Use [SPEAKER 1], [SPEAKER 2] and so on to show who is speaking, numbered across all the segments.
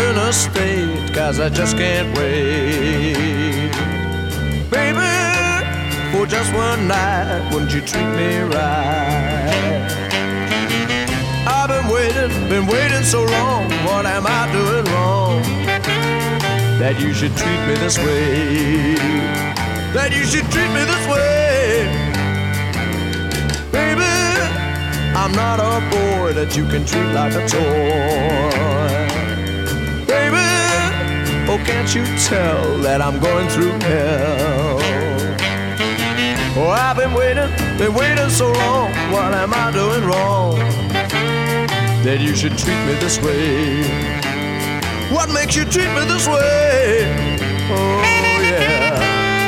[SPEAKER 1] in a state, 'cause I just can't wait. Baby, for just one night, wouldn't you treat me right? I've been waiting so long. What am I doing wrong? That you should treat me this way. That you should treat me this way. Baby, I'm not a boy that you can treat like a toy. Baby, oh, can't you tell that I'm going through hell? Oh, I've been waiting so long. What am I doing wrong? That you should treat me this way. What makes you treat me this way? Oh, yeah.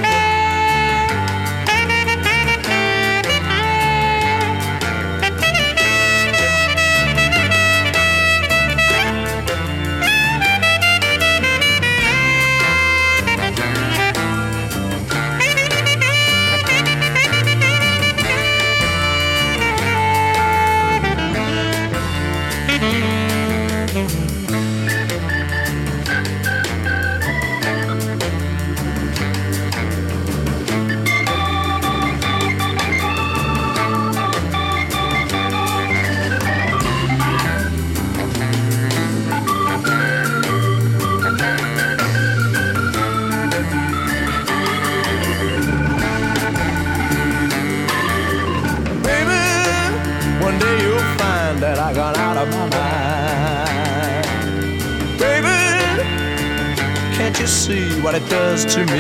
[SPEAKER 1] One day you'll find that I got out of my mind. Baby, can't you see what it does to me?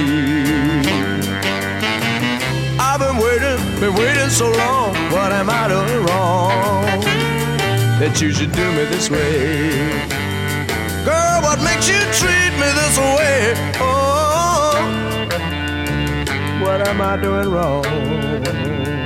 [SPEAKER 1] I've been waiting so long. What am I doing wrong? That you should do me this way. Girl, what makes you treat me this way? Oh, what am I doing wrong?